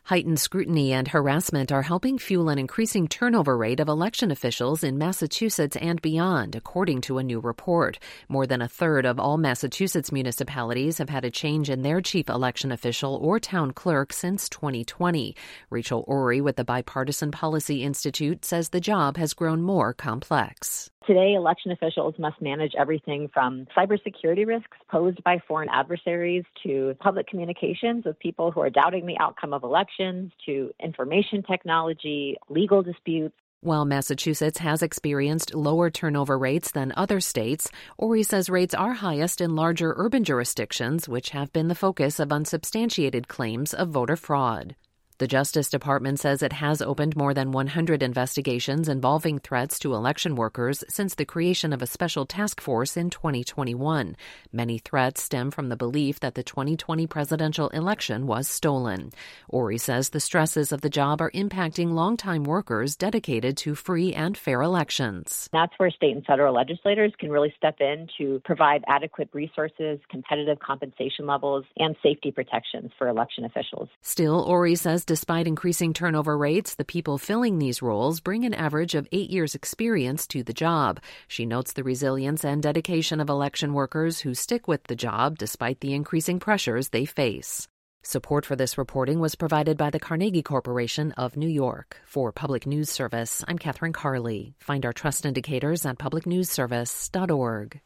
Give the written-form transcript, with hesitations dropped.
Heightened scrutiny and harassment are helping fuel an increasing turnover rate of election officials in Massachusetts and beyond, according to a new report. More than a third of all Massachusetts municipalities have had a change in their chief election official or town clerk since 2020. Rachel Ory with the Bipartisan Policy Institute says the job has grown more complex. Today, election officials must manage everything from cybersecurity risks posed by foreign adversaries to public communications with people who are doubting the outcome of elections to information technology, legal disputes. While Massachusetts has experienced lower turnover rates than other states, Ory says rates are highest in larger urban jurisdictions, which have been the focus of unsubstantiated claims of voter fraud. The Justice Department says it has opened more than 100 investigations involving threats to election workers since the creation of a special task force in 2021. Many threats stem from the belief that the 2020 presidential election was stolen. Ory says the stresses of the job are impacting longtime workers dedicated to free and fair elections. That's where state and federal legislators can really step in to provide adequate resources, competitive compensation levels, and safety protections for election officials. Still, Ory says despite increasing turnover rates, the people filling these roles bring an average of 8 years' experience to the job. She notes the resilience and dedication of election workers who stick with the job despite the increasing pressures they face. Support for this reporting was provided by the Carnegie Corporation of New York. For Public News Service, I'm Catherine Carley. Find our trust indicators at publicnewsservice.org.